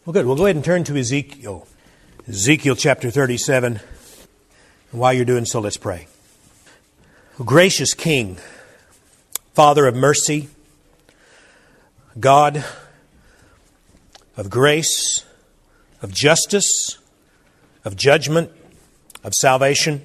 Well, good. We'll go ahead and turn to Ezekiel. Ezekiel chapter 37. And while you're doing so, let's pray. Oh, gracious King, Father of mercy, God of grace, of justice, of judgment, of salvation,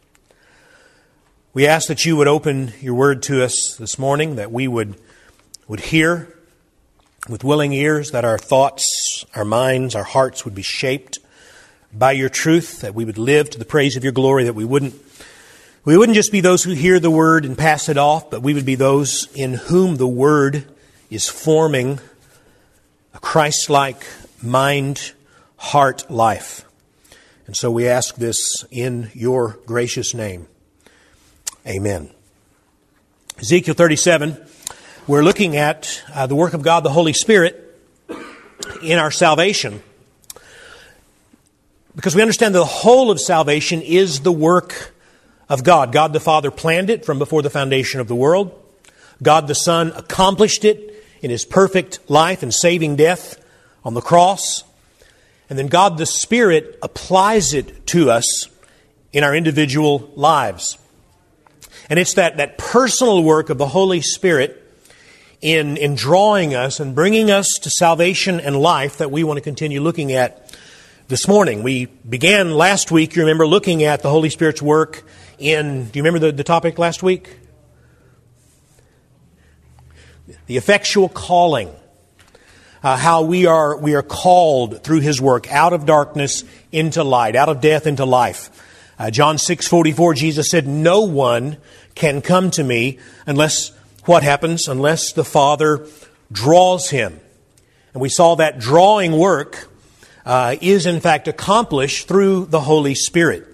we ask that you would open your word to us this morning, that we would hear with willing ears, that our thoughts, our minds, our hearts would be shaped by your truth, that we would live to the praise of your glory, that we wouldn't just be those who hear the word and pass it off, but we would be those in whom the word is forming a Christ-like mind, heart, life. And so we ask this in your gracious name. Amen. Ezekiel 37, we're looking at the work of God, the Holy Spirit, in our salvation. Because we understand that the whole of salvation is the work of God. God the Father planned it from before the foundation of the world. God the Son accomplished it in His perfect life and saving death on the cross. And then God the Spirit applies it to us in our individual lives. And it's that personal work of the Holy Spirit in drawing us and bringing us to salvation and life that we want to continue looking at this morning. We began last week, you remember, looking at the Holy Spirit's work in, do you remember the topic last week? The effectual calling. How we are called through His work out of darkness into light, out of death into life. John 6:44, Jesus said, "No one can come to me unless, what happens? Unless the Father draws him." And we saw that drawing work is in fact accomplished through the Holy Spirit.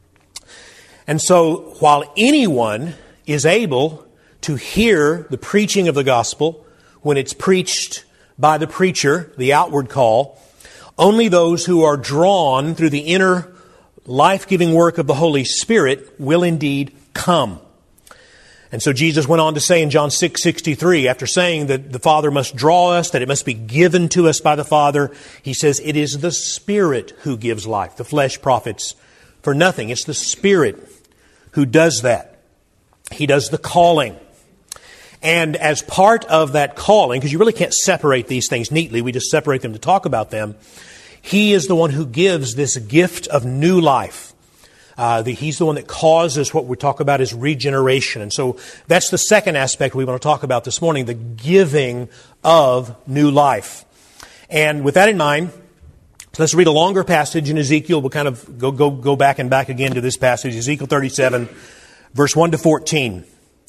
And so while anyone is able to hear the preaching of the gospel when it's preached by the preacher, the outward call, only those who are drawn through the inner life-giving work of the Holy Spirit will indeed come. And so Jesus went on to say in John 6:63, after saying that the Father must draw us, that it must be given to us by the Father, He says, "It is the Spirit who gives life. The flesh profits for nothing." It's the Spirit who does that. He does the calling. And as part of that calling, because you really can't separate these things neatly, we just separate them to talk about them, He is the one who gives this gift of new life. He's the one that causes what we talk about as regeneration. And so that's the second aspect we want to talk about this morning, the giving of new life. And with that in mind, let's read a longer passage in Ezekiel. We'll kind of go back and back again to this passage, Ezekiel 37, verse 1 to 14.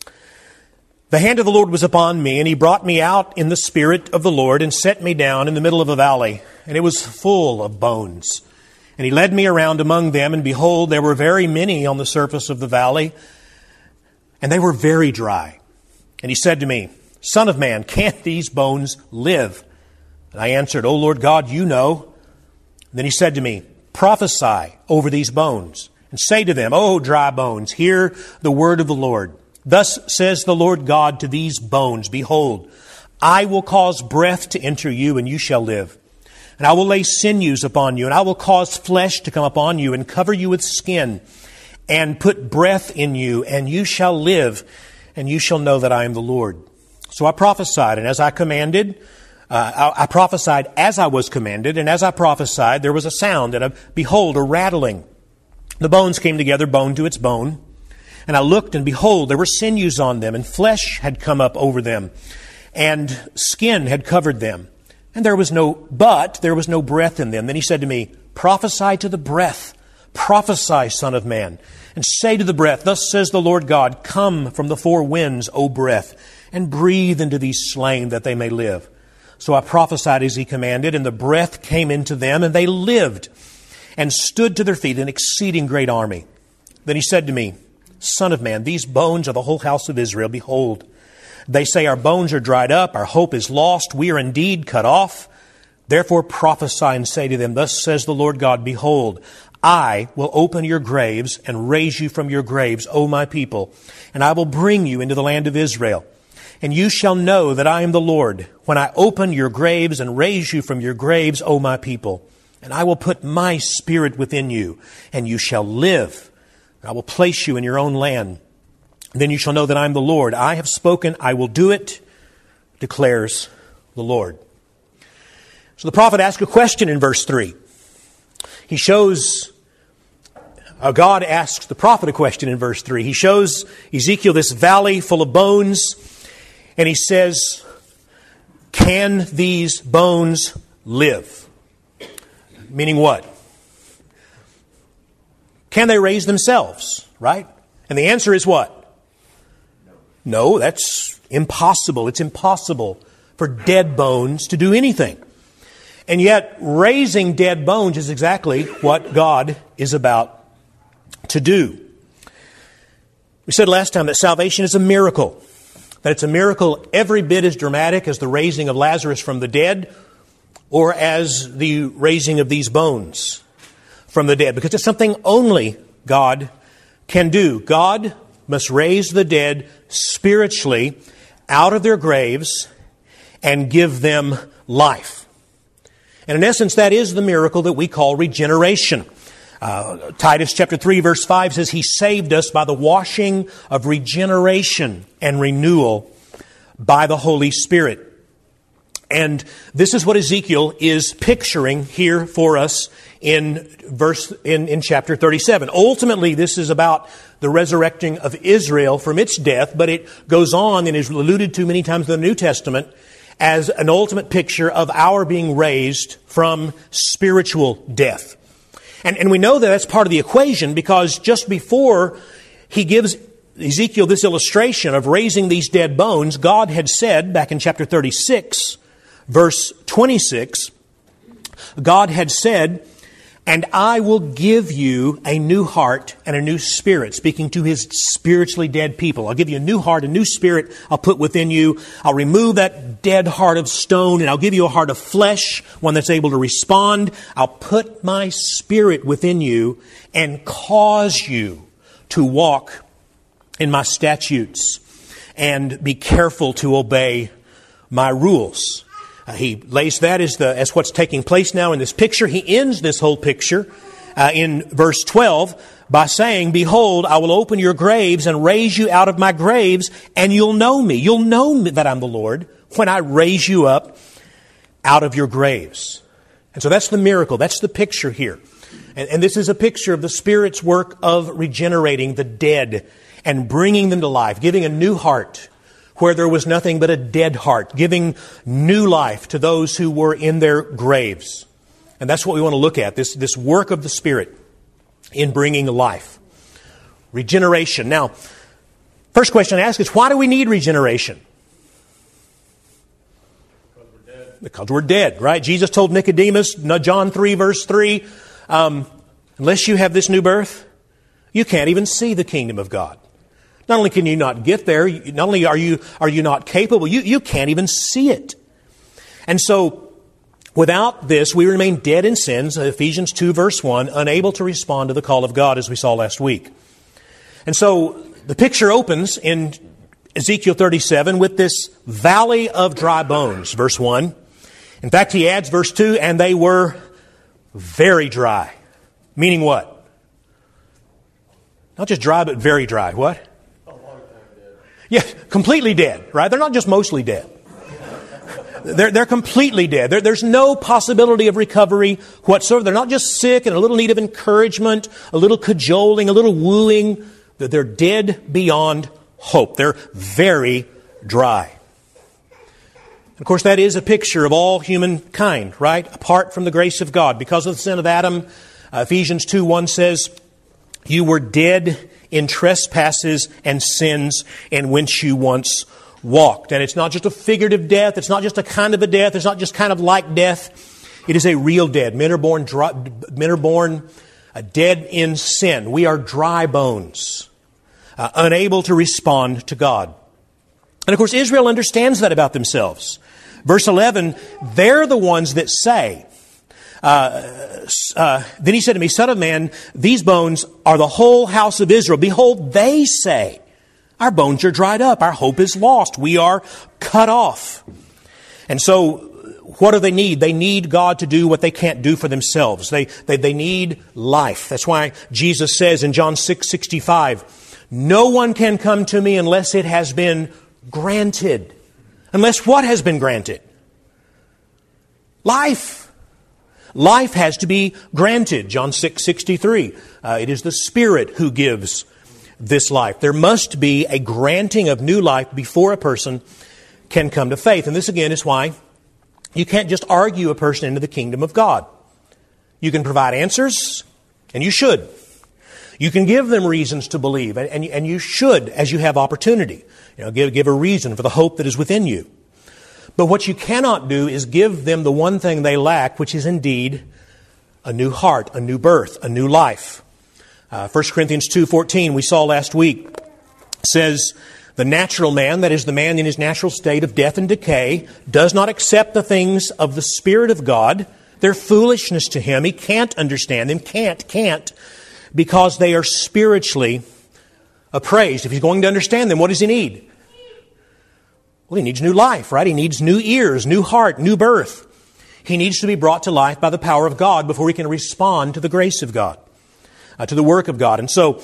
"The hand of the Lord was upon me, and He brought me out in the Spirit of the Lord and set me down in the middle of a valley, and it was full of bones. And He led me around among them, and behold, there were very many on the surface of the valley, and they were very dry. And He said to me, 'Son of man, can these bones live?' And I answered, 'O Lord God, you know.' And then He said to me, 'Prophesy over these bones, and say to them, O dry bones, hear the word of the Lord. Thus says the Lord God to these bones, Behold, I will cause breath to enter you, and you shall live. And I will lay sinews upon you, and I will cause flesh to come upon you, and cover you with skin, and put breath in you, and you shall live, and you shall know that I am the Lord.' So I prophesied, and as I commanded, I prophesied as I was commanded, and as I prophesied, there was a sound, and behold, a rattling. The bones came together, bone to its bone. And I looked, and behold, there were sinews on them, and flesh had come up over them, and skin had covered them. And there was no breath in them. Then He said to me, 'Prophesy to the breath. Prophesy, Son of man. And say to the breath, Thus says the Lord God, Come from the four winds, O breath, and breathe into these slain that they may live.' So I prophesied as He commanded, and the breath came into them, and they lived, and stood to their feet, an exceeding great army. Then He said to me, 'Son of man, these bones are the whole house of Israel. Behold, they say, Our bones are dried up, our hope is lost, we are indeed cut off. Therefore prophesy and say to them, Thus says the Lord God, Behold, I will open your graves and raise you from your graves, O my people, and I will bring you into the land of Israel. And you shall know that I am the Lord, when I open your graves and raise you from your graves, O my people. And I will put my Spirit within you, and you shall live. I will place you in your own land. Then you shall know that I am the Lord. I have spoken, I will do it, declares the Lord. So the prophet asks a question in verse 3. He shows, God asks the prophet a question in verse 3. He shows Ezekiel this valley full of bones, and he says, can these bones live? Meaning what? Can they raise themselves, right? And the answer is what? No, that's impossible. It's impossible for dead bones to do anything. And yet, raising dead bones is exactly what God is about to do. We said last time that salvation is a miracle. That it's a miracle every bit as dramatic as the raising of Lazarus from the dead or as the raising of these bones from the dead. Because it's something only God can do. God must raise the dead spiritually out of their graves and give them life. And in essence, that is the miracle that we call regeneration. Titus chapter 3 verse 5 says, He saved us by the washing of regeneration and renewal by the Holy Spirit. And this is what Ezekiel is picturing here for us in chapter 37. Ultimately, this is about the resurrecting of Israel from its death, but it goes on and is alluded to many times in the New Testament as an ultimate picture of our being raised from spiritual death. And we know that that's part of the equation because just before he gives Ezekiel this illustration of raising these dead bones, God had said back in chapter 36, verse 26, God had said, and I will give you a new heart and a new spirit, speaking to His spiritually dead people. I'll give you a new heart, a new spirit I'll put within you. I'll remove that dead heart of stone, and I'll give you a heart of flesh, one that's able to respond. I'll put my Spirit within you and cause you to walk in my statutes and be careful to obey my rules. He lays that as what's taking place now in this picture. He ends this whole picture in verse 12 by saying, Behold, I will open your graves and raise you out of my graves, and you'll know me. You'll know that I'm the Lord when I raise you up out of your graves. And so that's the miracle. That's the picture here. And this is a picture of the Spirit's work of regenerating the dead and bringing them to life, giving a new heart where there was nothing but a dead heart, giving new life to those who were in their graves. And that's what we want to look at, this work of the Spirit in bringing life. Regeneration. Now, first question I ask is, why do we need regeneration? Because we're dead, right? Jesus told Nicodemus, John 3, verse 3, unless you have this new birth, you can't even see the kingdom of God. Not only can you not get there, not only are you not capable, you can't even see it. And so, without this, we remain dead in sins, Ephesians 2 verse 1, unable to respond to the call of God as we saw last week. And so, the picture opens in Ezekiel 37 with this valley of dry bones, verse 1. In fact, he adds verse 2, and they were very dry. Meaning what? Not just dry, but very dry. What? Yeah, completely dead, right? They're not just mostly dead. They're completely dead. There's no possibility of recovery whatsoever. They're not just sick and a little need of encouragement, a little cajoling, a little wooing. They're dead beyond hope. They're very dry. And of course, that is a picture of all humankind, right? Apart from the grace of God. Because of the sin of Adam, Ephesians 2:1 says, You were dead in trespasses and sins in which you once walked. And it's not just a figurative death. It's not just a kind of a death. It's not just kind of like death. It is a real death. Men are born dead in sin. We are dry bones, unable to respond to God. And of course, Israel understands that about themselves. Verse 11, they're the ones that say, then he said to me, Son of man, these bones are the whole house of Israel. Behold, they say, Our bones are dried up. Our hope is lost. We are cut off. And so, what do they need? They need God to do what they can't do for themselves. They need life. That's why Jesus says in John 6:65, no one can come to me unless it has been granted. Unless what has been granted? Life. Life has to be granted. John 6:63. It is the Spirit who gives this life. There must be a granting of new life before a person can come to faith. And this again is why you can't just argue a person into the kingdom of God. You can provide answers, and you should. You can give them reasons to believe, and you should as you have opportunity. Give a reason for the hope that is within you. But what you cannot do is give them the one thing they lack, which is indeed a new heart, a new birth, a new life. 1 Corinthians 2:14, we saw last week, says, the natural man, that is the man in his natural state of death and decay, does not accept the things of the Spirit of God. They're foolishness to him. He can't understand them. Can't. Because they are spiritually appraised. If he's going to understand them, what does he need? Well, he needs new life, right? He needs new ears, new heart, new birth. He needs to be brought to life by the power of God before he can respond to the grace of God, to the work of God. And so,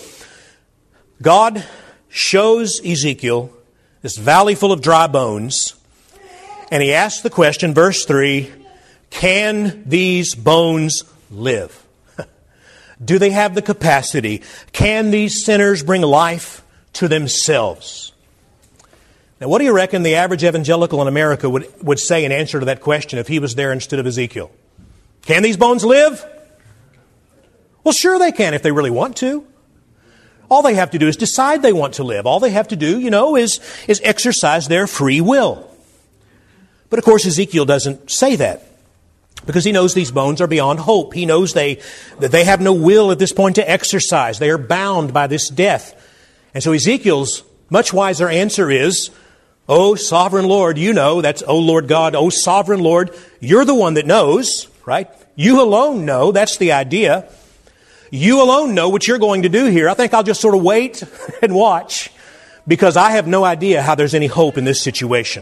God shows Ezekiel this valley full of dry bones, and he asks the question, verse 3, can these bones live? Do they have the capacity? Can these sinners bring life to themselves? Now, what do you reckon the average evangelical in America would say in answer to that question if he was there instead of Ezekiel? Can these bones live? Well, sure they can if they really want to. All they have to do is decide they want to live. All they have to do, is exercise their free will. But of course, Ezekiel doesn't say that, because he knows these bones are beyond hope. He knows that they have no will at this point to exercise. They are bound by this death. And so Ezekiel's much wiser answer is, "O sovereign Lord, you know," that's "O Lord God, O sovereign Lord, you're the one that knows," right? You alone know. That's the idea. You alone know what you're going to do here. I think I'll just sort of wait and watch, because I have no idea how there's any hope in this situation.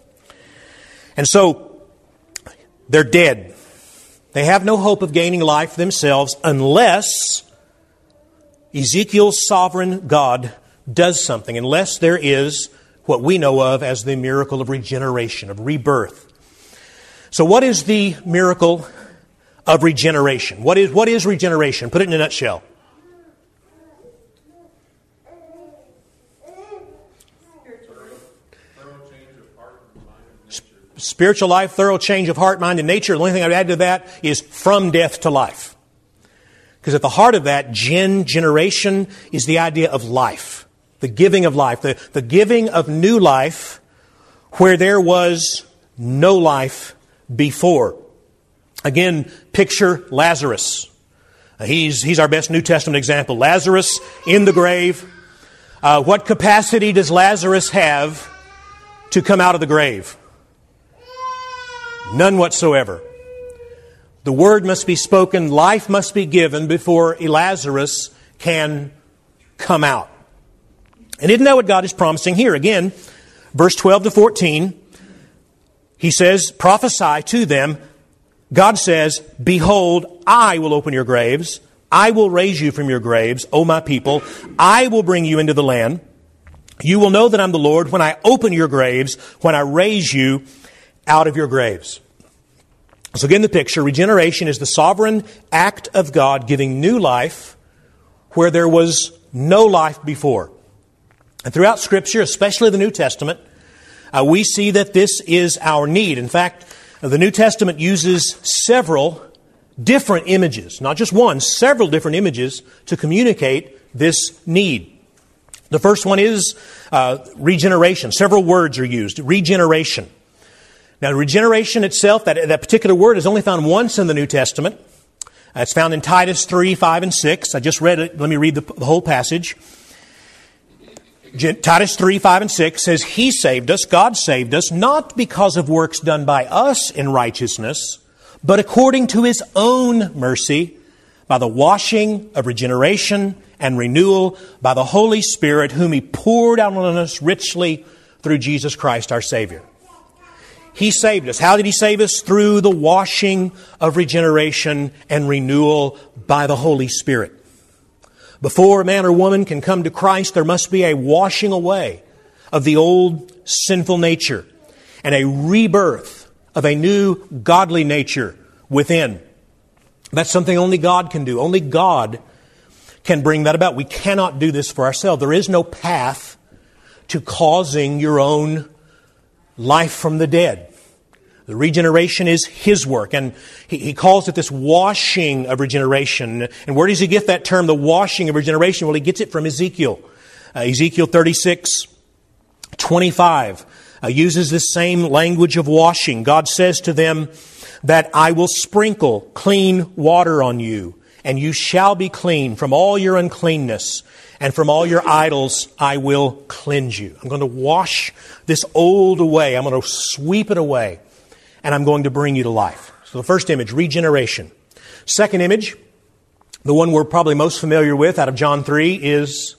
And so, they're dead. They have no hope of gaining life themselves unless Ezekiel's sovereign God does something, unless there is what we know of as the miracle of regeneration, of rebirth. So what is the miracle of regeneration? What is regeneration? Put it in a nutshell. Spiritual life, thorough change of heart, mind, and nature. The only thing I'd add to that is from death to life. Because at the heart of that, generation, is the idea of life. The giving of life. The giving of new life where there was no life before. Again, picture Lazarus. He's our best New Testament example. Lazarus in the grave. What capacity does Lazarus have to come out of the grave? None whatsoever. The word must be spoken, life must be given before Lazarus can come out. And isn't that what God is promising here? Again, verse 12 to 14, he says, prophesy to them. God says, behold, I will open your graves. I will raise you from your graves, O my people. I will bring you into the land. You will know that I'm the Lord when I open your graves, when I raise you out of your graves. So again, the picture, regeneration is the sovereign act of God giving new life where there was no life before. And throughout Scripture, especially the New Testament, we see that this is our need. In fact, the New Testament uses several different images, not just one, several different images to communicate this need. The first one is regeneration. Several words are used. Regeneration. Now, regeneration itself, that particular word is only found once in the New Testament. It's found in Titus 3, 5, and 6. I just read it. Let me read the whole passage. Titus 3, 5, and 6 says, He saved us, God saved us, not because of works done by us in righteousness, but according to His own mercy, by the washing of regeneration and renewal by the Holy Spirit, whom He poured out on us richly through Jesus Christ our Savior. He saved us. How did He save us? Through the washing of regeneration and renewal by the Holy Spirit. Before a man or woman can come to Christ, there must be a washing away of the old sinful nature and a rebirth of a new godly nature within. That's something only God can do. Only God can bring that about. We cannot do this for ourselves. There is no path to causing your own life from the dead. The regeneration is His work, and He calls it this washing of regeneration. And where does He get that term, the washing of regeneration? Well, He gets it from Ezekiel. Ezekiel 36:25 uses this same language of washing. God says to them that I will sprinkle clean water on you, and you shall be clean from all your uncleanness, and from all your idols I will cleanse you. I'm going to wash this old away. I'm going to sweep it away. And I'm going to bring you to life. So the first image, regeneration. Second image, the one we're probably most familiar with out of John 3 is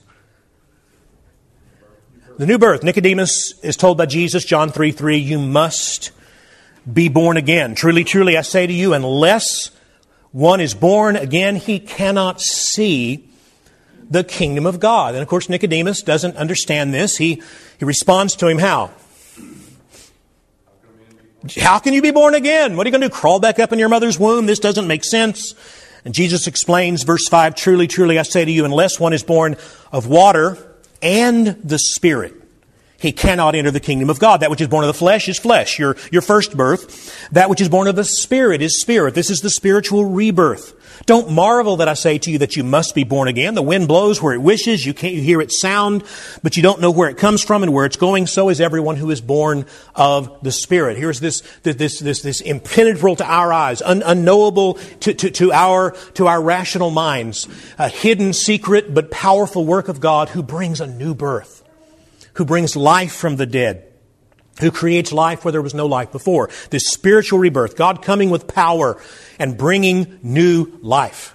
the new birth. Nicodemus is told by Jesus, John 3:3, you must be born again. Truly, truly, I say to you, unless one is born again, he cannot see the kingdom of God. And of course, Nicodemus doesn't understand this. He responds to him how? How can you be born again? What are you going to do? Crawl back up in your mother's womb? This doesn't make sense. And Jesus explains, verse 5, truly, truly, I say to you, unless one is born of water and the Spirit, he cannot enter the kingdom of God. That which is born of the flesh is flesh, your first birth. That which is born of the Spirit is spirit. This is the spiritual rebirth. Don't marvel that I say to you that you must be born again. The wind blows where it wishes. You can't hear its sound, but you don't know where it comes from and where it's going. So is everyone who is born of the Spirit. Here's this impenetrable to our eyes, unknowable to our rational minds, a hidden secret but powerful work of God who brings a new birth, who brings life from the dead, who creates life where there was no life before. This spiritual rebirth, God coming with power and bringing new life.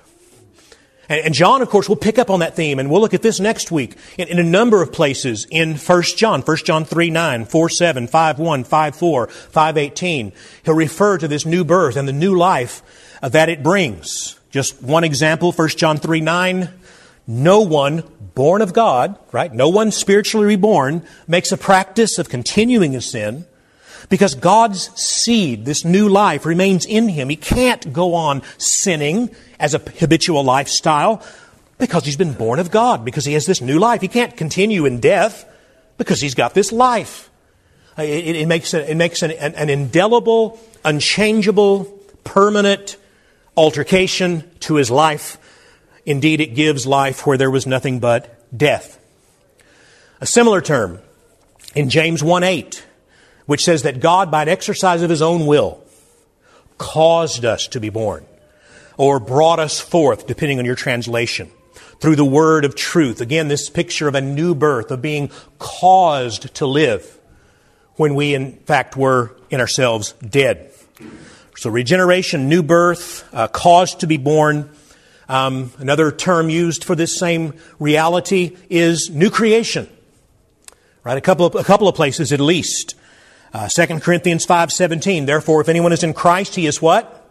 And John, of course, will pick up on that theme, and we'll look at this next week in a number of places in 1 John 3:9, 4:7, 5:1, 5:4, 5:18. He'll refer to this new birth and the new life that it brings. Just one example, 1 John 3:9. No one born of God, right? No one spiritually reborn makes a practice of continuing in sin because God's seed, this new life, remains in him. He can't go on sinning as a habitual lifestyle because he's been born of God, because he has this new life. He can't continue in death because he's got this life. It makes an indelible, unchangeable, permanent altercation to his life. Indeed, it gives life where there was nothing but death. A similar term in James 1:8, which says that God, by an exercise of his own will, caused us to be born, or brought us forth, depending on your translation, through the word of truth. Again, this picture of a new birth, of being caused to live when we, in fact, were in ourselves dead. So regeneration, new birth, caused to be born. Another term used for this same reality is new creation. Right? A couple of places at least. 2 Corinthians 5:17. Therefore, if anyone is in Christ, he is what?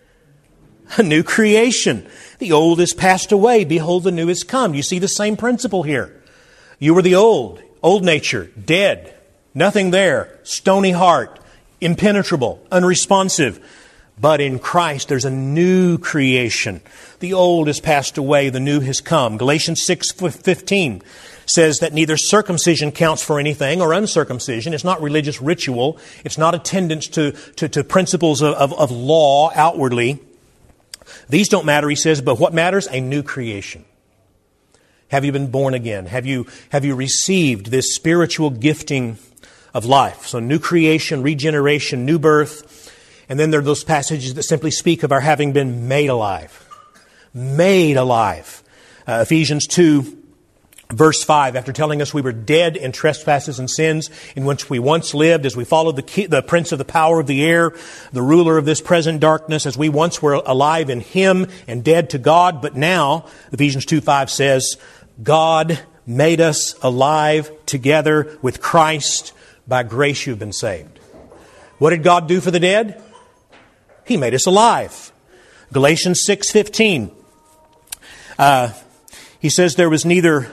A new creation. The old is passed away. Behold, the new is come. You see the same principle here. You were the old nature, dead, nothing there, stony heart, impenetrable, unresponsive. But in Christ, there's a new creation. The old has passed away, the new has come. Galatians 6:15 says that neither circumcision counts for anything or uncircumcision. It's not religious ritual. It's not attendance to principles of law outwardly. These don't matter, he says, but what matters? A new creation. Have you been born again? Have you received this spiritual gifting of life? So new creation, regeneration, new birth. And then there are those passages that simply speak of our having been made alive. Made alive. Ephesians 2, Verse 5, after telling us we were dead in trespasses and sins in which we once lived, as we followed the prince of the power of the air, the ruler of this present darkness, as we once were alive in him and dead to God, but now, Ephesians 2:5 says, God made us alive together with Christ. By grace you've been saved. What did God do for the dead? He made us alive. Galatians 6:15. He says there was neither...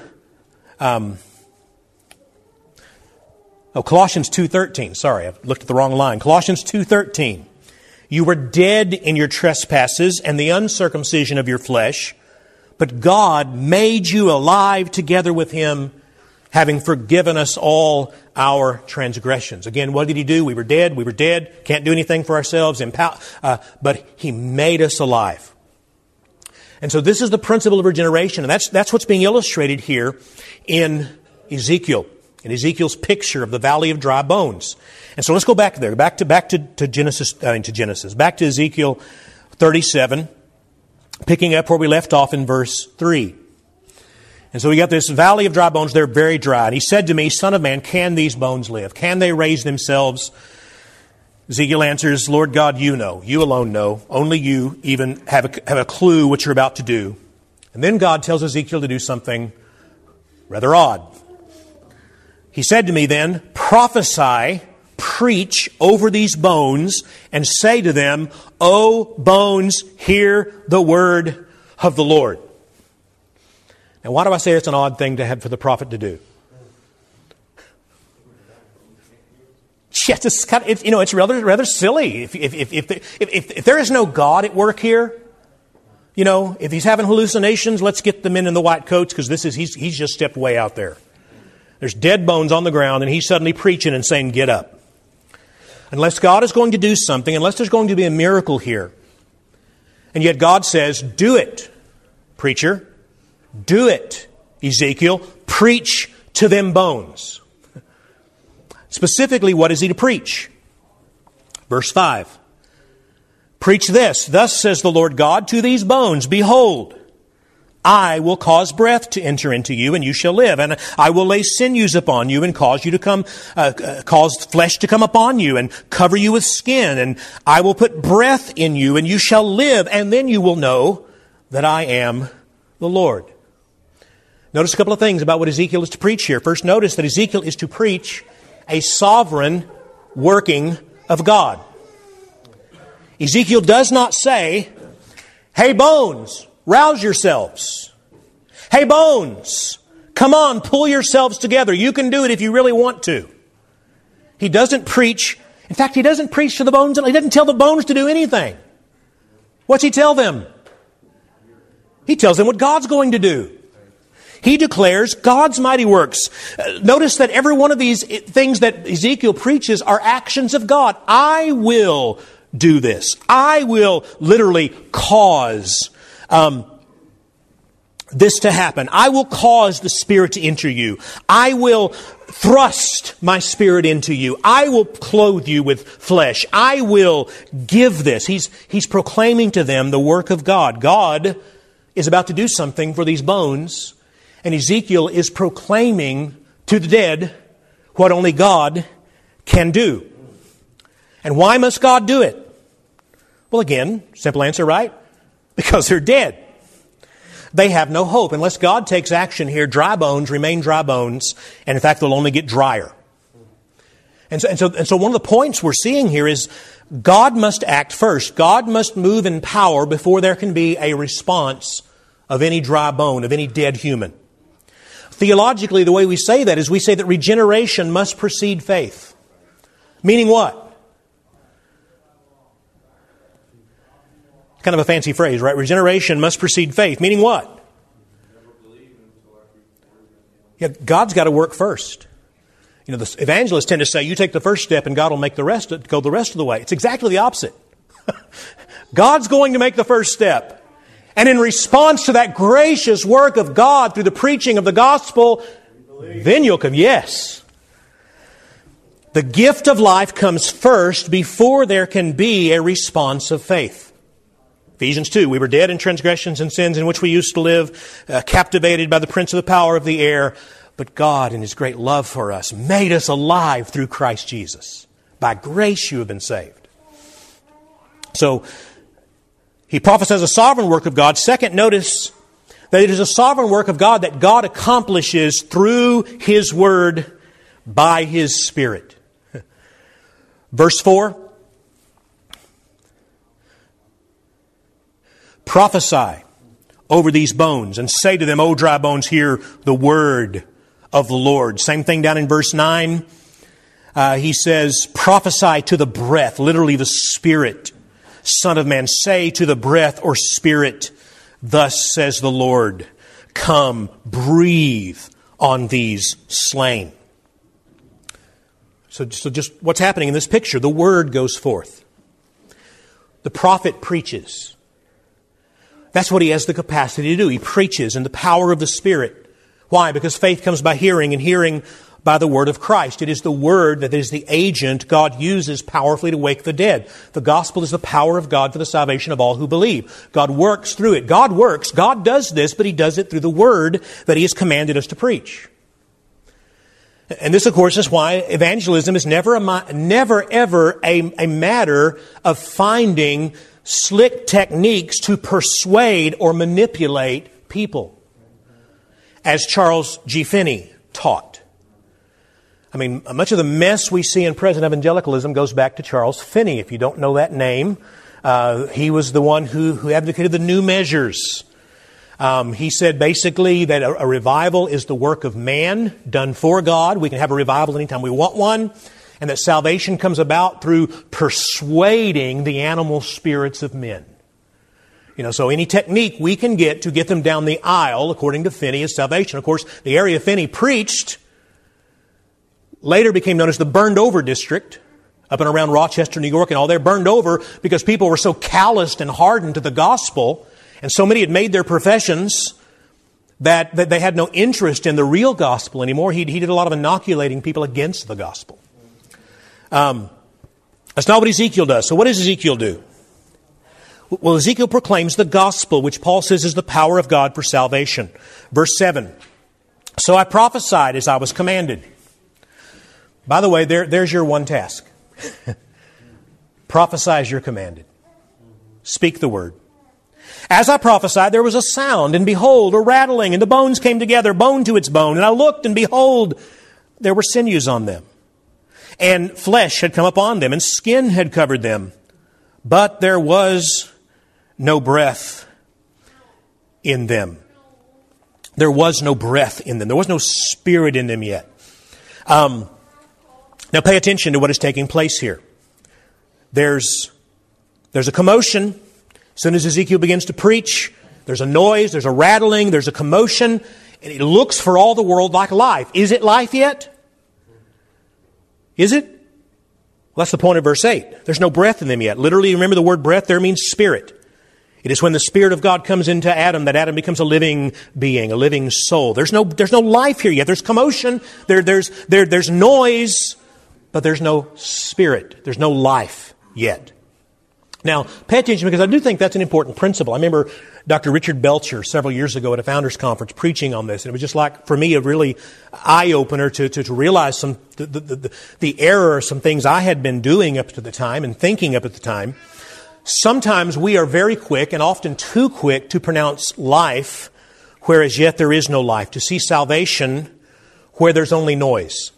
Colossians 2:13. Sorry, I looked at the wrong line. Colossians 2:13. You were dead in your trespasses and the uncircumcision of your flesh, but God made you alive together with Him, having forgiven us all our transgressions. Again, what did He do? We were dead, can't do anything for ourselves, but He made us alive. And so this is the principle of regeneration, and that's what's being illustrated here in Ezekiel's picture of the valley of dry bones. And so let's go back there, back to Genesis, back to Ezekiel 37, picking up where we left off in verse 3. And so we got this valley of dry bones, they're very dry. And he said to me, Son of man, can these bones live? Can they raise themselves? Ezekiel answers, Lord God, you know. You alone know. Only you even have a clue what you're about to do. And then God tells Ezekiel to do something rather odd. He said to me then, prophesy, preach over these bones, and say to them, O bones, hear the word of the Lord. Now, why do I say it's an odd thing to have for the prophet to do? Yeah, it's rather silly. If there is no God at work here, if he's having hallucinations, let's get the men in the white coats because he's just stepped way out there. There's dead bones on the ground, and he's suddenly preaching and saying, "Get up." Unless God is going to do something, unless there's going to be a miracle here, and yet God says, "Do it, preacher. Do it, Ezekiel. Preach to them bones." Specifically, what is he to preach? Verse 5. Preach this. Thus says the Lord God to these bones, behold, I will cause breath to enter into you, and you shall live. And I will lay sinews upon you, and cause flesh to come upon you, and cover you with skin. And I will put breath in you, and you shall live. And then you will know that I am the Lord. Notice a couple of things about what Ezekiel is to preach here. First, notice that Ezekiel is to preach a sovereign working of God. Ezekiel does not say, "Hey bones, rouse yourselves. Hey bones, come on, pull yourselves together. You can do it if you really want to." He doesn't preach. In fact, he doesn't preach to the bones. He doesn't tell the bones to do anything. What's he tell them? He tells them what God's going to do. He declares God's mighty works. Notice that every one of these things that Ezekiel preaches are actions of God. I will do this. I will literally cause this to happen. I will cause the Spirit to enter you. I will thrust my Spirit into you. I will clothe you with flesh. I will give this. He's proclaiming to them the work of God. God is about to do something for these bones. And Ezekiel is proclaiming to the dead what only God can do. And why must God do it? Well, again, simple answer, right? Because they're dead. They have no hope. Unless God takes action here, dry bones remain dry bones, and in fact, they'll only get drier. And so one of the points we're seeing here is God must act first. God must move in power before there can be a response of any dry bone, of any dead human. Theologically, the way we say that is we say that regeneration must precede faith. Meaning what? Kind of a fancy phrase, right? Regeneration must precede faith. Meaning what? Yeah, God's got to work first. The evangelists tend to say, you take the first step and God will make the rest go the rest of the way. It's exactly the opposite. God's going to make the first step. And in response to that gracious work of God through the preaching of the gospel, then you'll come. Yes. The gift of life comes first before there can be a response of faith. Ephesians 2, we were dead in transgressions and sins in which we used to live, captivated by the prince of the power of the air. But God, in His great love for us, made us alive through Christ Jesus. By grace you have been saved. So, He prophesies a sovereign work of God. Second, notice that it is a sovereign work of God that God accomplishes through His Word by His Spirit. Verse 4. Prophesy over these bones and say to them, O dry bones, hear the word of the Lord. Same thing down in verse 9. He says, prophesy to the breath, literally the Spirit. Son of man, say to the breath or Spirit, thus says the Lord, come, breathe on these slain. So just what's happening in this picture? The word goes forth. The prophet preaches. That's what he has the capacity to do. He preaches in the power of the Spirit. Why? Because faith comes by hearing, and hearing by the word of Christ. It is the word that is the agent God uses powerfully to wake the dead. The gospel is the power of God for the salvation of all who believe. God works through it. God works. God does this, but He does it through the word that He has commanded us to preach. And this, of course, is why evangelism is never ever a matter of finding slick techniques to persuade or manipulate people, as Charles G. Finney taught. I mean, much of the mess we see in present evangelicalism goes back to Charles Finney. If you don't know that name, he was the one who advocated the new measures. He said basically that a revival is the work of man done for God. We can have a revival anytime we want one. And that salvation comes about through persuading the animal spirits of men. So any technique we can get to get them down the aisle, according to Finney, is salvation. Of course, the area Finney preached later became known as the burned over district, up and around Rochester, New York, and all there, burned over because people were so calloused and hardened to the gospel, and so many had made their professions that they had no interest in the real gospel anymore. He did a lot of inoculating people against the gospel. That's not what Ezekiel does. So what does Ezekiel do? Well, Ezekiel proclaims the gospel, which Paul says is the power of God for salvation. Verse 7. So I prophesied as I was commanded. By the way, there's your one task. Prophesy as you're commanded. Speak the word. As I prophesied, there was a sound, and behold, a rattling, and the bones came together, bone to its bone. And I looked, and behold, there were sinews on them. And flesh had come upon them, and skin had covered them. But there was no breath in them. There was no breath in them. There was no spirit in them yet. Now pay attention to what is taking place here. There's a commotion. As soon as Ezekiel begins to preach, there's a noise, there's a rattling, there's a commotion, and it looks for all the world like life. Is it life yet? Is it? Well, that's the point of verse 8. There's no breath in them yet. Literally, remember the word breath there means spirit. It is when the Spirit of God comes into Adam that Adam becomes a living being, a living soul. There's no life here yet. There's commotion, there's noise, but there's no spirit. There's no life yet. Now, pay attention, because I do think that's an important principle. I remember Dr. Richard Belcher several years ago at a Founders Conference preaching on this, and it was just like, for me, a really eye-opener to realize the error, some things I had been doing up to the time and thinking up at the time. Sometimes we are very quick, and often too quick, to pronounce life, whereas yet there is no life, to see salvation where there's only noise.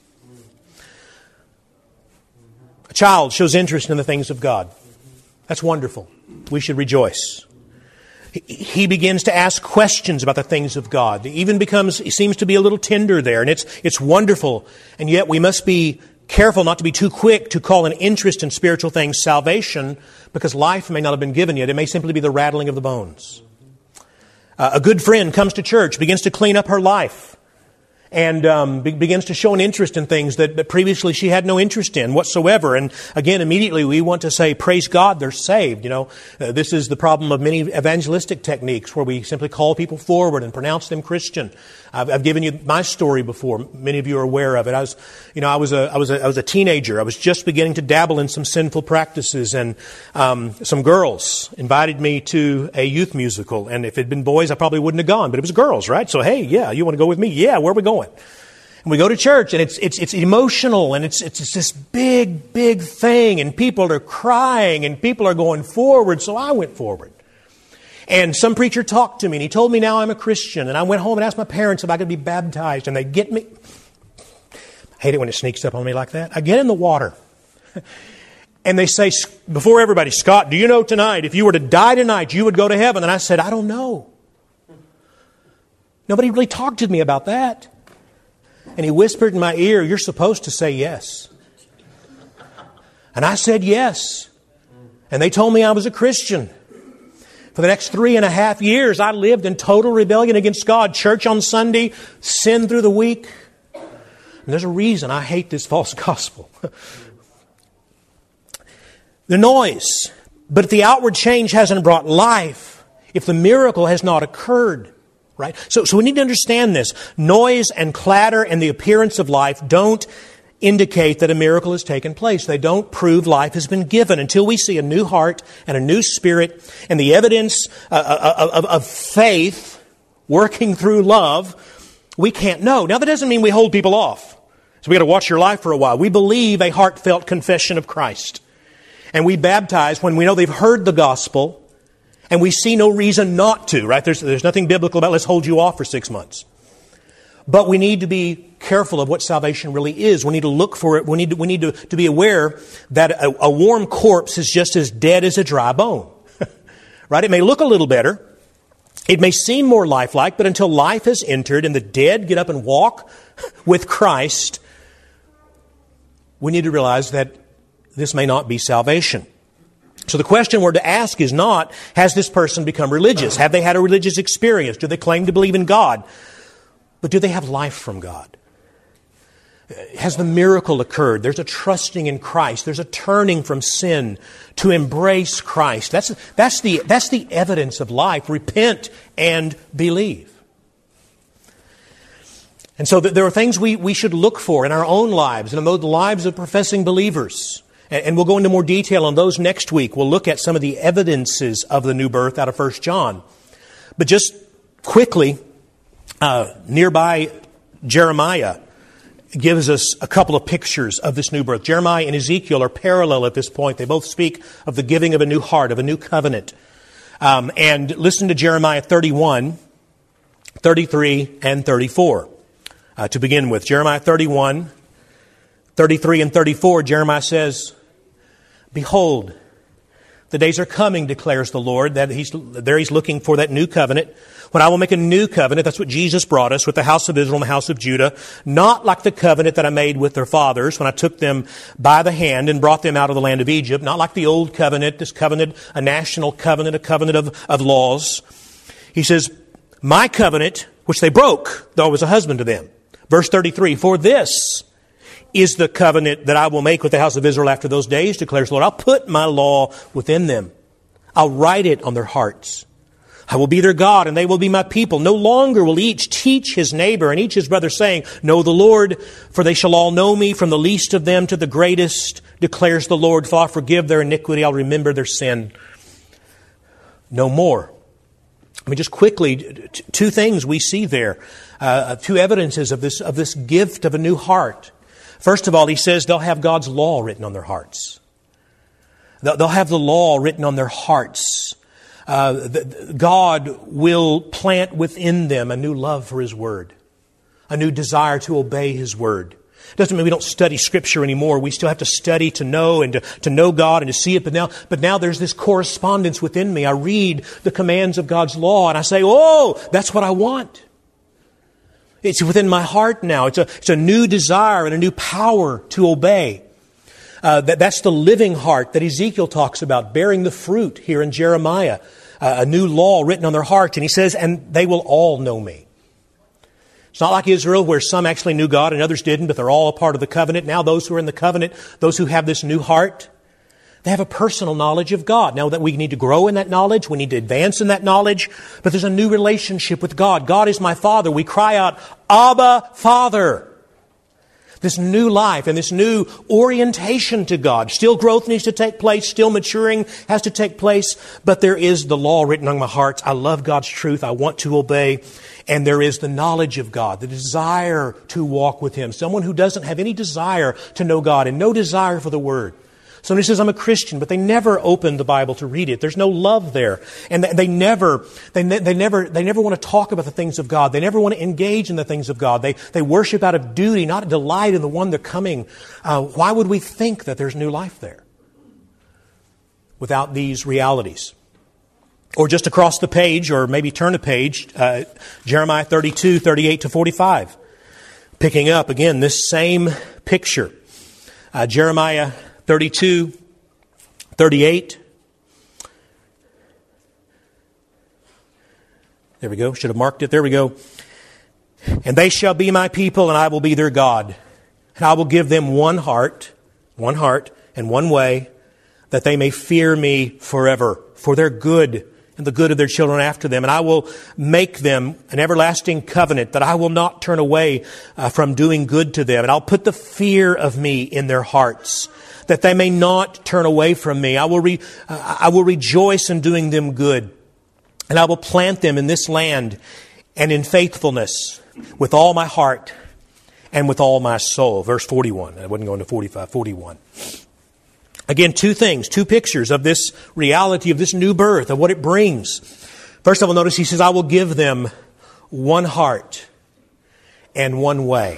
A child shows interest in the things of God. That's wonderful. We should rejoice. He begins to ask questions about the things of God. He seems to be a little tender there, and it's wonderful. And yet we must be careful not to be too quick to call an interest in spiritual things salvation, because life may not have been given yet. It may simply be the rattling of the bones. A good friend comes to church, begins to clean up her life, and begins to show an interest in things that previously she had no interest in whatsoever. And again, immediately we want to say, praise God, they're saved. This is the problem of many evangelistic techniques where we simply call people forward and pronounce them Christian. I've given you my story before. Many of you are aware of it. I was a teenager. I was just beginning to dabble in some sinful practices, and some girls invited me to a youth musical. And if it had been boys, I probably wouldn't have gone. But it was girls, right? So hey, yeah, you want to go with me? Yeah, where are we going? And we go to church, and it's emotional, and it's this big thing, and people are crying, and people are going forward. So I went forward. And some preacher talked to me, and he told me now I'm a Christian. And I went home and asked my parents if I could be baptized. And they get me. I hate it when it sneaks up on me like that. I get in the water. And they say, before everybody, Scott, do you know tonight, if you were to die tonight, you would go to heaven? And I said, I don't know. Nobody really talked to me about that. And he whispered in my ear, you're supposed to say yes. And I said yes. And they told me I was a Christian. For the next 3.5 years, I lived in total rebellion against God. Church on Sunday, sin through the week. And there's a reason I hate this false gospel. The noise. But if the outward change hasn't brought life, if the miracle has not occurred, right? So we need to understand this. Noise and clatter and the appearance of life don't indicate that a miracle has taken place. They don't prove life has been given. Until we see a new heart and a new spirit and the evidence of faith working through love, we can't know. Now, that doesn't mean we hold people off. So we got to watch your life for a while. We believe a heartfelt confession of Christ. And we baptize when we know they've heard the gospel and we see no reason not to, right? There's nothing biblical about let's hold you off for 6 months. But we need to be careful of what salvation really is. We need to look for it. We need to be aware that a warm corpse is just as dead as a dry bone. Right? It may look a little better. It may seem more lifelike, but until life has entered and the dead get up and walk with Christ, we need to realize that this may not be salvation. So the question we're to ask is not, has this person become religious? Have they had a religious experience? Do they claim to believe in God? But do they have life from God? Has the miracle occurred? There's a trusting in Christ. There's a turning from sin to embrace Christ. That's the evidence of life. Repent and believe. And so there are things we should look for in our own lives and in the lives of professing believers. And we'll go into more detail on those next week. We'll look at some of the evidences of the new birth out of 1 John. But just quickly, nearby Jeremiah gives us a couple of pictures of this new birth. Jeremiah and Ezekiel are parallel at this point. They both speak of the giving of a new heart, of a new covenant. And listen to Jeremiah 31, 33, and 34. To begin with, Jeremiah 31, 33, and 34, Jeremiah says, behold, the days are coming, declares the Lord. He's looking for that new covenant. When I will make a new covenant, that's what Jesus brought us, with the house of Israel and the house of Judah, not like the covenant that I made with their fathers when I took them by the hand and brought them out of the land of Egypt, not like the old covenant, this covenant, a national covenant, a covenant of laws. He says, my covenant, which they broke, though I was a husband to them. Verse 33, for this is the covenant that I will make with the house of Israel after those days, declares the Lord. I'll put my law within them. I'll write it on their hearts. I will be their God, and they will be my people. No longer will each teach his neighbor and each his brother, saying, know the Lord, for they shall all know me, from the least of them to the greatest, declares the Lord. For I'll forgive their iniquity, I'll remember their sin no more. I mean, just quickly, two things we see there, two evidences of this gift of a new heart. First of all, he says they'll have God's law written on their hearts. They'll have the law written on their hearts. God will plant within them a new love for His Word, a new desire to obey His Word. It doesn't mean we don't study Scripture anymore. We still have to study to know and to know God and to see it. But now there's this correspondence within me. I read the commands of God's law and I say, oh, that's what I want. It's within my heart now. It's a new desire and a new power to obey. That's the living heart that Ezekiel talks about, bearing the fruit here in Jeremiah. A new law written on their hearts. And he says, and they will all know me. It's not like Israel where some actually knew God and others didn't, but they're all a part of the covenant. Now those who are in the covenant, those who have this new heart, they have a personal knowledge of God. Now that we need to grow in that knowledge, we need to advance in that knowledge, but there's a new relationship with God. God is my Father. We cry out, Abba, Father. This new life and this new orientation to God. Still growth needs to take place. Still maturing has to take place. But there is the law written on my heart. I love God's truth. I want to obey. And there is the knowledge of God, the desire to walk with Him. Someone who doesn't have any desire to know God and no desire for the Word. Somebody says, I'm a Christian, but they never open the Bible to read it. There's no love there. And they never want to talk about the things of God. They never want to engage in the things of God. They worship out of duty, not delight in the one they're coming. Why would we think that there's new life there without these realities? Or just across the page, or maybe turn a page, Jeremiah 32, 38 to 45. Picking up, again, this same picture. Jeremiah 32, 38. There we go. Should have marked it. There we go. And they shall be my people, and I will be their God. And I will give them one heart, and one way, that they may fear me forever, for their good and the good of their children after them. And I will make them an everlasting covenant, that I will not turn away from doing good to them. And I'll put the fear of me in their hearts, that they may not turn away from me. I will rejoice in doing them good. And I will plant them in this land and in faithfulness with all my heart and with all my soul. Verse 41. I wasn't going to 45, 41. Again, two things, two pictures of this reality of this new birth, of what it brings. First of all, notice he says, I will give them one heart and one way.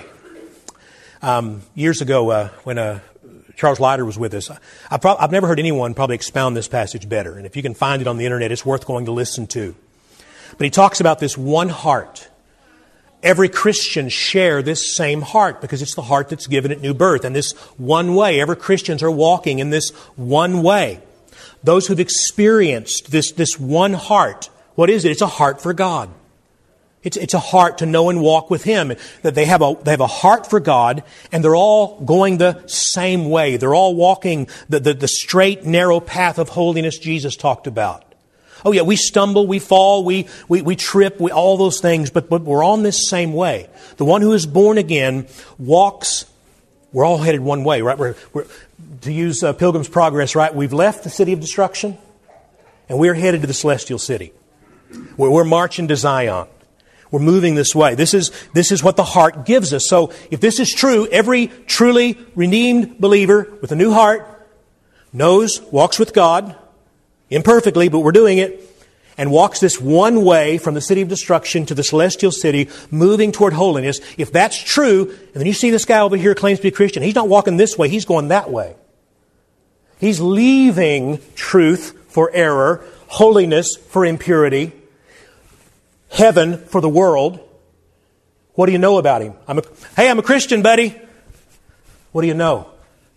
Years ago, when Charles Leiter was with us, I've never heard anyone probably expound this passage better. And if you can find it on the internet, it's worth going to listen to. But he talks about this one heart. Every Christian share this same heart because it's the heart that's given at new birth. And this one way, every Christians are walking in this one way. Those who've experienced this one heart, what is it? It's a heart for God. It's a heart to know and walk with Him. That they have a heart for God, and they're all going the same way. They're all walking the straight, narrow path of holiness Jesus talked about. Oh yeah, we stumble, we fall, we trip, all those things, but we're on this same way. The one who is born again walks, we're all headed one way, right? We're to use Pilgrim's Progress, right? We've left the city of destruction, and we're headed to the celestial city. We're marching to Zion. We're moving this way. This is what the heart gives us. So if this is true, every truly redeemed believer with a new heart walks with God, imperfectly, but we're doing it, and walks this one way from the city of destruction to the celestial city, moving toward holiness. If that's true, and then you see this guy over here who claims to be a Christian, he's not walking this way, he's going that way. He's leaving truth for error, holiness for impurity, heaven for the world. What do you know about him? Hey, I'm a Christian, buddy. What do you know?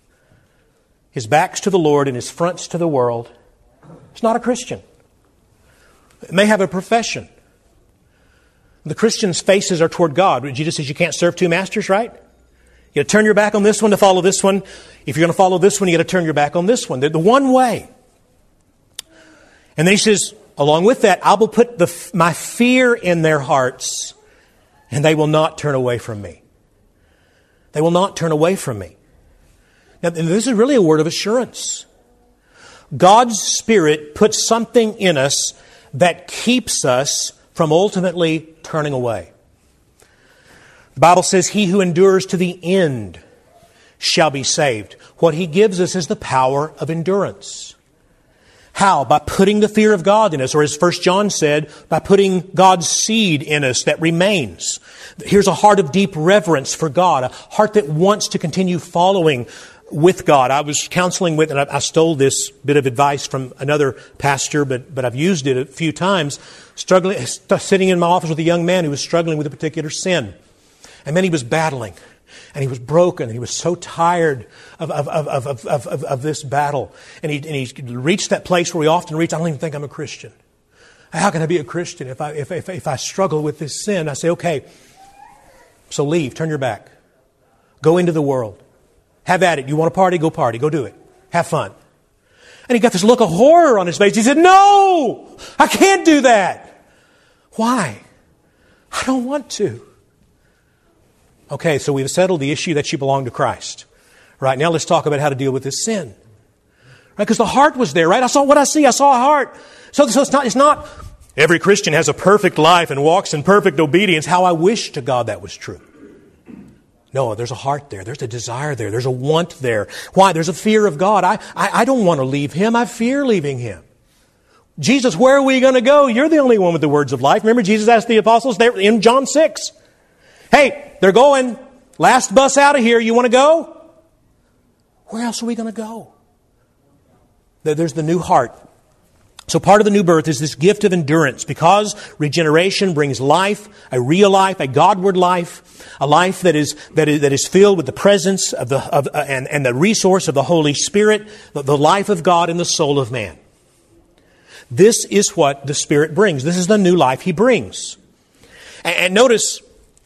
His back's to the Lord and his front's to the world. It's not a Christian. It may have a profession. The Christian's faces are toward God. Jesus says you can't serve two masters, right? You got to turn your back on this one to follow this one. If you're going to follow this one, you got to turn your back on this one. They're the one way. And then he says, along with that, I will put my fear in their hearts, and they will not turn away from me. They will not turn away from me. Now, this is really a word of assurance. God's Spirit puts something in us that keeps us from ultimately turning away. The Bible says, he who endures to the end shall be saved. What He gives us is the power of endurance. How? By putting the fear of God in us, or as 1 John said, by putting God's seed in us that remains. Here's a heart of deep reverence for God, a heart that wants to continue following with God. I was counseling with, and I stole this bit of advice from another pastor, but I've used it a few times, sitting in my office with a young man who was struggling with a particular sin. And then he was battling, and he was broken, and he was so tired of this battle. And he reached that place where we often reach, I don't even think I'm a Christian. How can I be a Christian if I struggle with this sin? I say, okay, So leave, turn your back. Go into the world. Have at it. You want to party? Go party. Go do it. Have fun. And he got this look of horror on his face. He said, no, I can't do that. Why? I don't want to. Okay, so we've settled the issue that she belonged to Christ. Right, now let's talk about how to deal with this sin. Right, because the heart was there, right? I saw what I see. I saw a heart. So it's not every Christian has a perfect life and walks in perfect obedience. How I wish to God that was true. No, there's a heart there. There's a desire there. There's a want there. Why? There's a fear of God. I don't want to leave Him. I fear leaving Him. Jesus, where are we going to go? You're the only one with the words of life. Remember, Jesus asked the apostles there in John 6. Hey, they're going. Last bus out of here. You want to go? Where else are we going to go? There's the new heart. So part of the new birth is this gift of endurance, because regeneration brings life, a real life, a Godward life, a life that is filled with the presence of and the resource of the Holy Spirit, the life of God in the soul of man. This is what the Spirit brings. This is the new life He brings. And notice,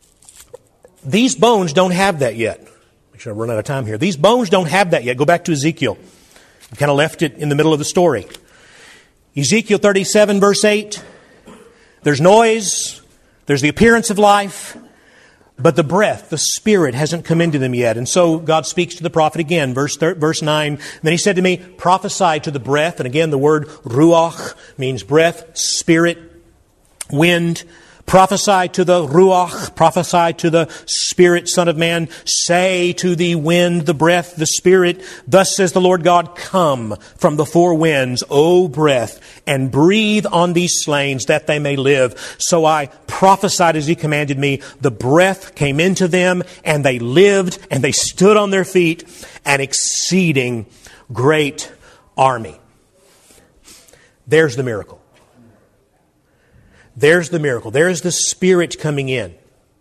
these bones don't have that yet. Make sure I run out of time here. These bones don't have that yet. Go back to Ezekiel. I kind of left it in the middle of the story. Ezekiel 37, verse 8. There's noise. There's the appearance of life. But the breath, the Spirit, hasn't come into them yet. And so God speaks to the prophet again, verse 9. Then He said to me, prophesy to the breath. And again, the word ruach means breath, spirit, wind. Prophesy to the ruach, prophesy to the Spirit, Son of Man. Say to the wind, the breath, the Spirit, thus says the Lord God, come from the four winds, O breath, and breathe on these slain that they may live. So I prophesied as He commanded me. The breath came into them, and they lived, and they stood on their feet, an exceeding great army. There's the miracle. There's the miracle. There's the Spirit coming in.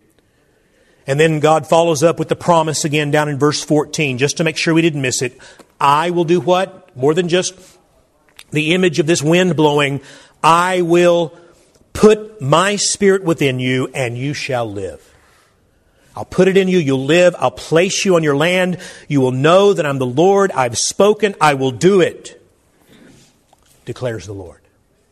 And then God follows up with the promise again down in verse 14, just to make sure we didn't miss it. I will do what? More than just the image of this wind blowing. I will put my Spirit within you, and you shall live. I'll put it in you. You'll live. I'll place you on your land. You will know that I'm the Lord. I've spoken. I will do it, declares the Lord.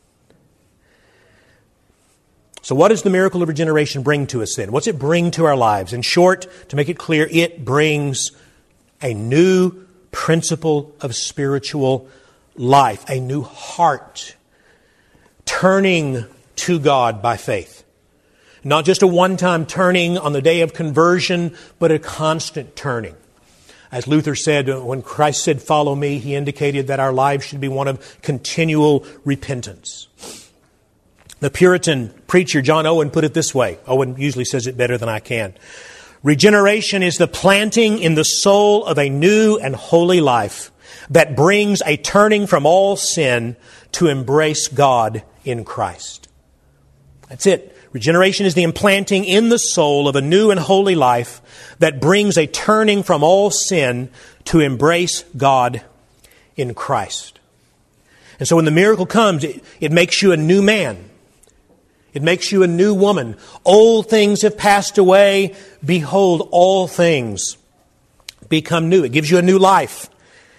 So what does the miracle of regeneration bring to us then? What's it bring to our lives? In short, to make it clear, it brings a new principle of spiritual life, a new heart, turning to God by faith. Not just a one-time turning on the day of conversion, but a constant turning. As Luther said, when Christ said, follow me, he indicated that our lives should be one of continual repentance. The Puritan preacher John Owen put it this way. Owen usually says it better than I can. Regeneration is the planting in the soul of a new and holy life that brings a turning from all sin to embrace God in Christ. That's it. Regeneration is the implanting in the soul of a new and holy life that brings a turning from all sin to embrace God in Christ. And so when the miracle comes, it makes you a new man. It makes you a new woman. Old things have passed away. Behold, all things become new. It gives you a new life.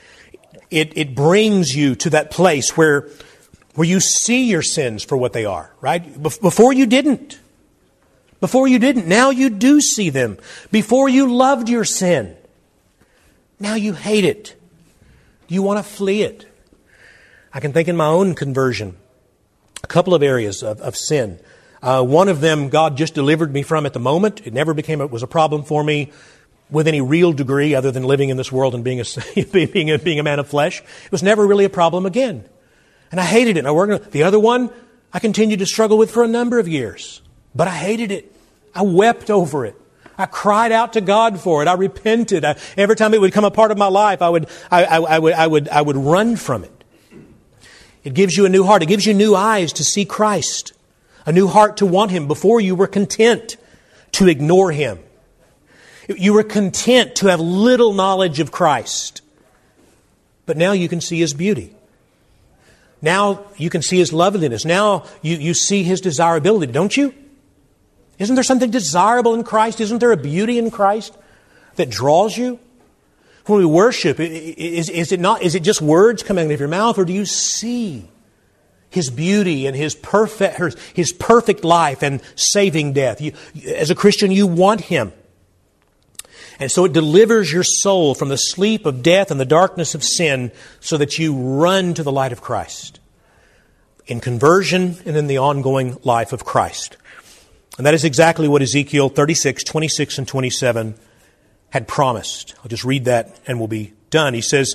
It brings you to that place where you see your sins for what they are, right? Before you didn't. Before you didn't. Now you do see them. Before you loved your sin. Now you hate it. You want to flee it. I can think in my own conversion. A couple of areas of sin. One of them God just delivered me from at the moment. It never was a problem for me with any real degree other than living in this world and being a man of flesh. It was never really a problem again. And I hated it. The other one I continued to struggle with for a number of years. But I hated it. I wept over it. I cried out to God for it. I repented. Every time it would become a part of my life, I would run from it. It gives you a new heart. It gives you new eyes to see Christ. A new heart to want Him. Before you were content to ignore Him. You were content to have little knowledge of Christ. But now you can see His beauty. Now you can see His loveliness. Now you see His desirability, don't you? Isn't there something desirable in Christ? Isn't there a beauty in Christ that draws you? When we worship, is it just words coming out of your mouth, or do you see His beauty and His perfect life and saving death? As a Christian, you want Him. And so it delivers your soul from the sleep of death and the darkness of sin so that you run to the light of Christ in conversion and in the ongoing life of Christ. And that is exactly what Ezekiel 36, 26, and 27 had promised. I'll just read that and we'll be done. He says,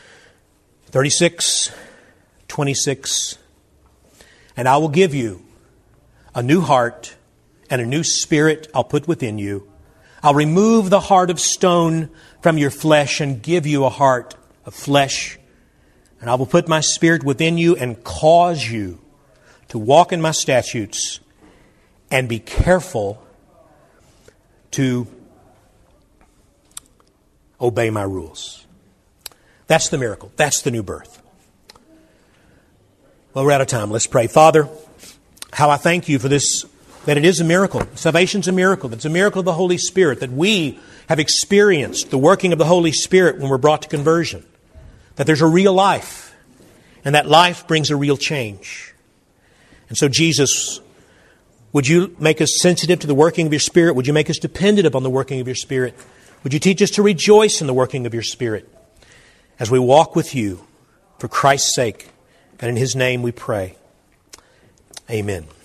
36, 26, and I will give you a new heart and a new spirit I'll put within you. I'll remove the heart of stone from your flesh and give you a heart of flesh. And I will put my spirit within you and cause you to walk in my statutes and be careful to obey my rules. That's the miracle. That's the new birth. Well, we're out of time. Let's pray. Father, how I thank you for this, that it is a miracle. Salvation's a miracle. It's a miracle of the Holy Spirit, that we have experienced the working of the Holy Spirit when we're brought to conversion. That there's a real life, and that life brings a real change. And so, Jesus, would you make us sensitive to the working of your Spirit? Would you make us dependent upon the working of your Spirit? Would you teach us to rejoice in the working of your Spirit as we walk with you for Christ's sake? And in His name we pray. Amen.